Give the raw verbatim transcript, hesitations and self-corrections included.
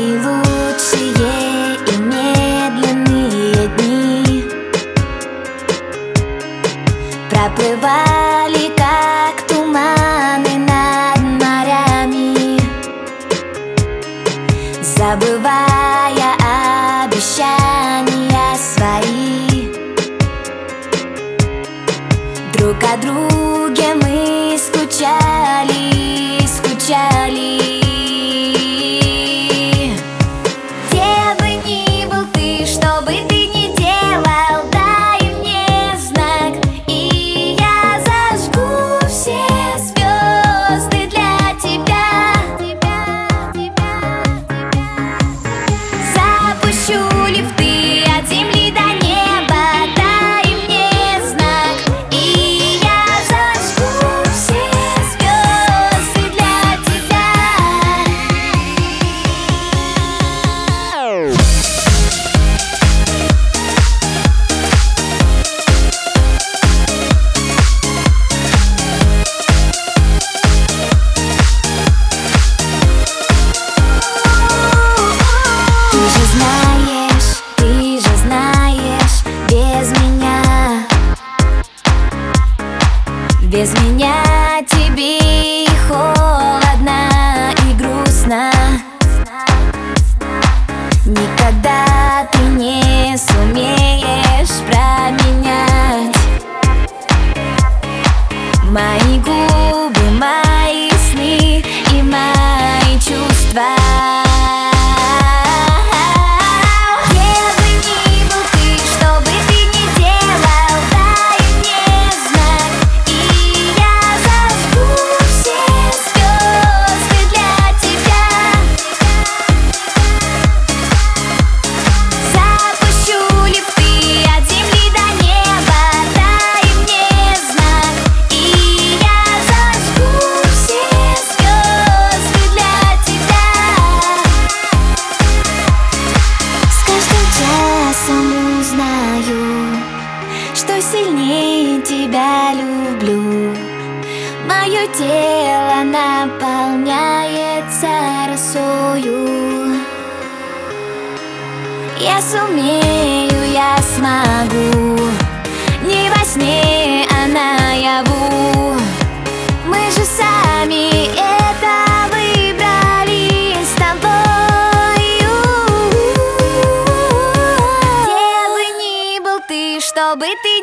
Мои лучшие и медленные дни проплывали, как туманы над морями, забывая обещания свои. Друг о друге мы скучали, скучали. Без меня тебе и холодно, и грустно. Никогда ты не сумеешь променять мои губы, мои сны и мои чувства. Что сильнее тебя люблю. Мое тело наполняется росою. Я сумею, я смогу, не во сне, а наяву. Мы же сами это выбрали с тобою. Где бы ни был ты, что бы ты